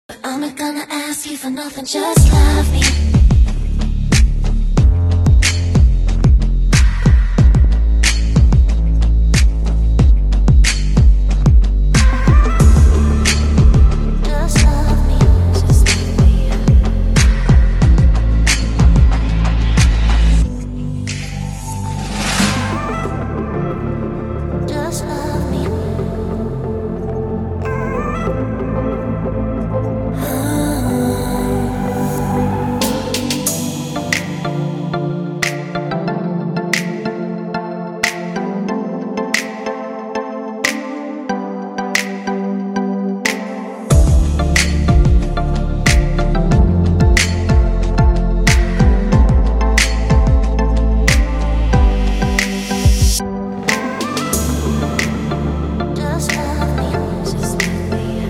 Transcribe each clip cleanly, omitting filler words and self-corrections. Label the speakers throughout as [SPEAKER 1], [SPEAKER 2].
[SPEAKER 1] I'm not gonna ask you for nothing, just love me. Just love me, just love me. Just love me. Just love me, just love me.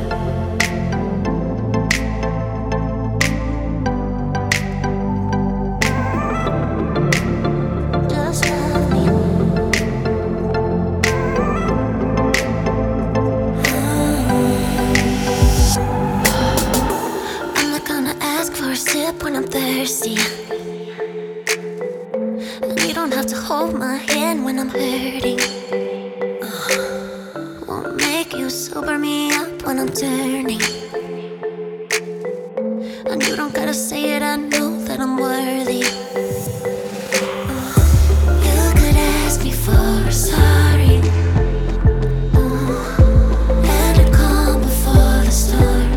[SPEAKER 1] Just love me. I'm not gonna ask for a sip when I'm thirsty. And you don't have to hold my hand when I'm hurting. Won't make you sober me up when I'm turning. And you don't gotta say it, I know that I'm worthy. You could ask me for a sorry. Let it calm before the storm.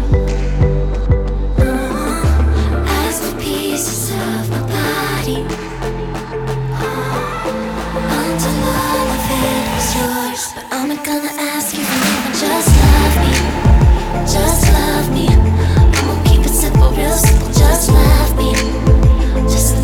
[SPEAKER 1] Ask for pieces of my body. Until all of it is yours. But I'm not gonna ask you for nothing, just love me. Just love me. I'm gonna keep it simple, real simple. Just love me. Just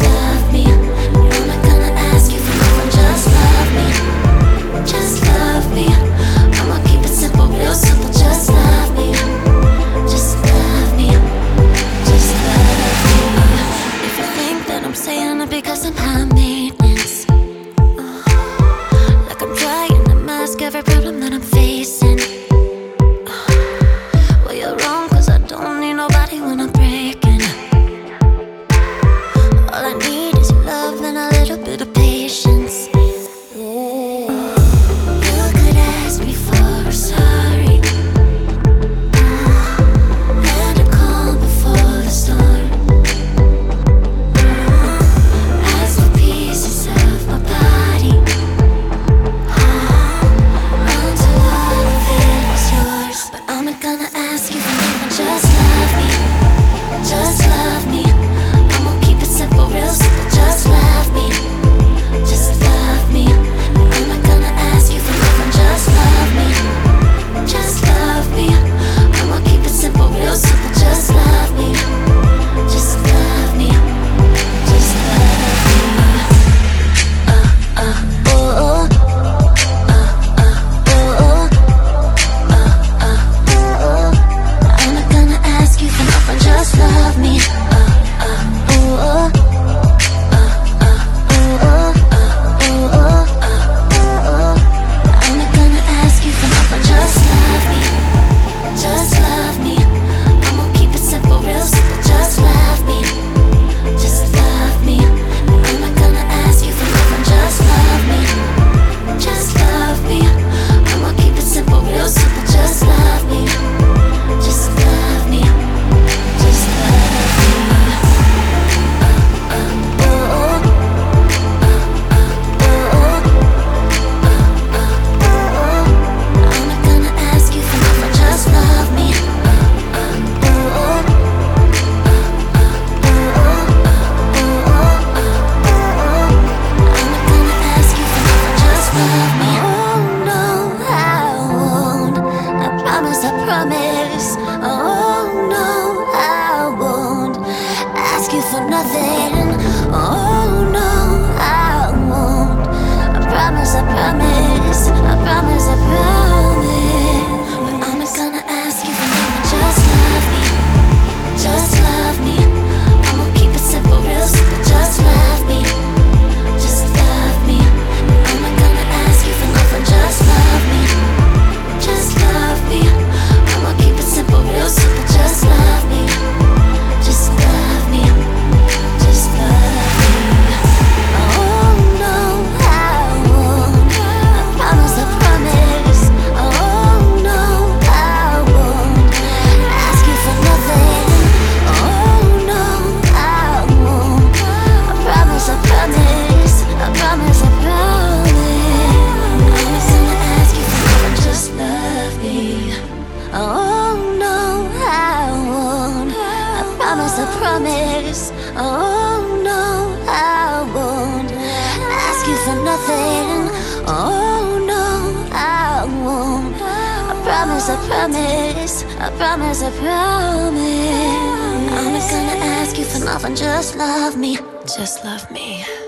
[SPEAKER 1] promise. Oh no, I won't ask you for nothing. Oh no, I won't. I promise, I promise, I promise, I promise. I'm not gonna ask you for nothing, just love me, just love me.